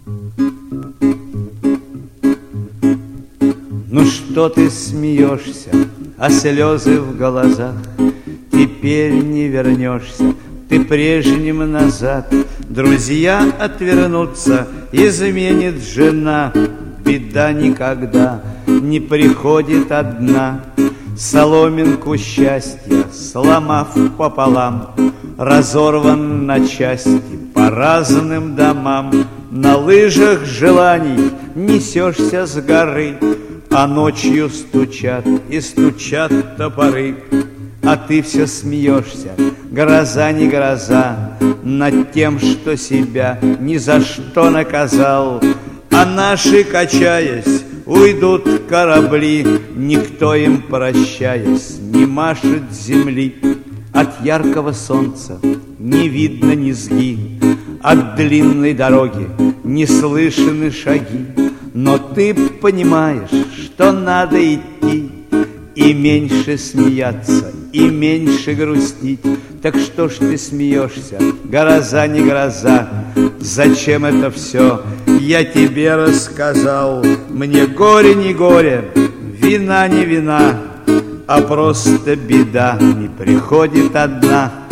Ну что ты смеешься, а слезы в глазах? Теперь не вернешься ты прежним назад. Друзья отвернутся, изменит жена. Беда никогда не приходит одна. Соломинку счастья, сломав пополам, разорван на части по разным домам. На лыжах желаний несешься с горы, а ночью стучат и стучат топоры. А ты все смеешься, гроза не гроза, над тем, что себя ни за что наказал. А наши, качаясь, уйдут корабли, никто им, прощаясь, не машет земли. От яркого солнца не видно низги, от длинной дороги не слышны шаги. Но ты понимаешь, что надо идти, и меньше смеяться, и меньше грустить. Так что ж ты смеешься, гроза не гроза? Зачем это все я тебе рассказал? Мне горе не горе, вина не вина, а просто беда не приходит одна.